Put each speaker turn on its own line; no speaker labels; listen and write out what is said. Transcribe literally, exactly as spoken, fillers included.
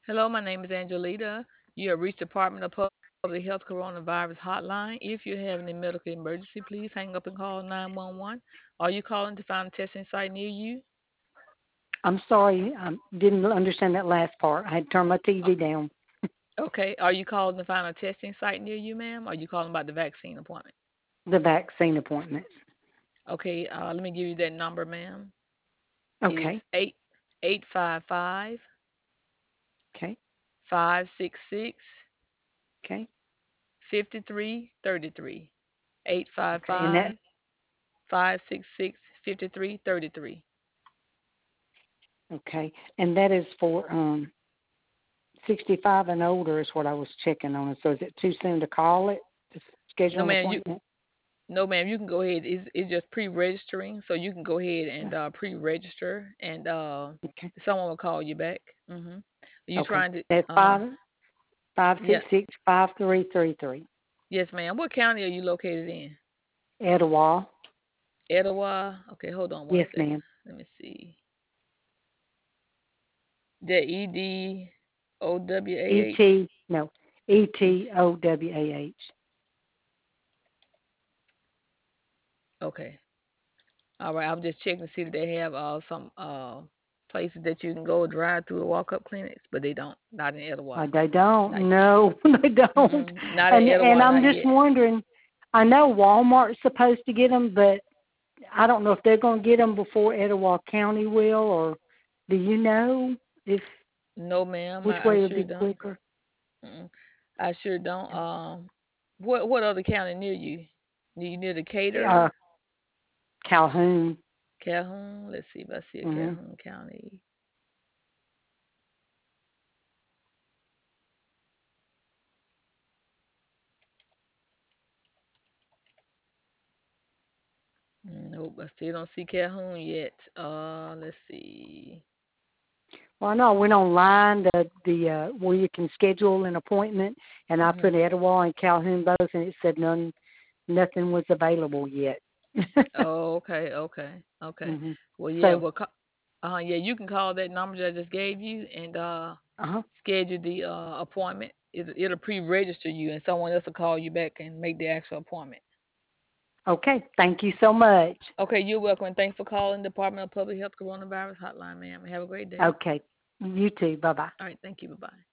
Hello, my name is Angelita. You have reached Department of Public Health Coronavirus Hotline. If you have any medical emergency, please hang up and call nine one one. Are you calling to find a testing site near you?
I'm sorry, I didn't understand that last part. I had turned my T
Uh,
V down.
Okay. Are you calling to find a testing site near you, ma'am? Are you calling about the vaccine appointment?
The vaccine appointments.
Okay. Uh, let me give you that number, ma'am. It is
Okay,
eight eight five five
okay,
five six six
okay,
fifty three thirty three. Eight five
okay. And that
five five six six fifty three thirty three.
okay, and that is for um sixty-five and older is what I was checking on. So is it too soon to call it to schedule
No,
an
ma'am. You
appointment?
No, ma'am, you can go ahead. It's it's just pre-registering, so you can go ahead
Yeah.
and uh, pre-register, and uh,
Okay,
someone will call you back. Mhm. Are you
okay.
trying to?
That's
Uh huh.
five five
Yeah.
six six five three three three.
Yes, ma'am. What county are you located in?
Etowah.
Etowah. Okay, hold on one
Yes,
second.
ma'am.
Let me see. The E D O W A
E
H.
T no E
E.
T O W A H.
Okay. All right. I'm just checking to see that they have uh some uh places that you can go drive through or walk up clinics, but they don't. Not in
Uh,
Etowah.
they
Not.
don't. No, they don't.
Mm-mm. Not in
And and
Etowah.
I'm
Not
just
yet.
wondering. I know Walmart's supposed to get them, but I don't know if they're going to get them before Etowah County will, or do you know if
No, ma'am,
which
I, I
way would
sure
be
don't.
quicker?
Mm-mm. I sure don't. Um, what what other county near you? You near
Uh,
Decatur,
Calhoun.
Calhoun? Let's see if I see a
Hmm.
Calhoun County. Nope, I still don't see Calhoun yet. Uh, let's see.
Well, I know I went online the the uh, where you can schedule an appointment, and I
Mhm.
put Etowah and Calhoun both, and it said none, nothing was available yet.
Oh, okay, okay, okay.
Hmm.
Well, yeah,
So,
well, ca- uh, yeah, you can call that number that I just gave you and uh
uh huh.
schedule the uh appointment. It'll, it'll pre-register you, and someone else will call you back and make the actual appointment.
Okay. Thank you so much.
Okay, you're welcome, and thanks for calling the Department of Public Health Coronavirus Hotline, ma'am. Have a great day.
Okay. You too. Bye bye.
All right, thank you. Bye bye.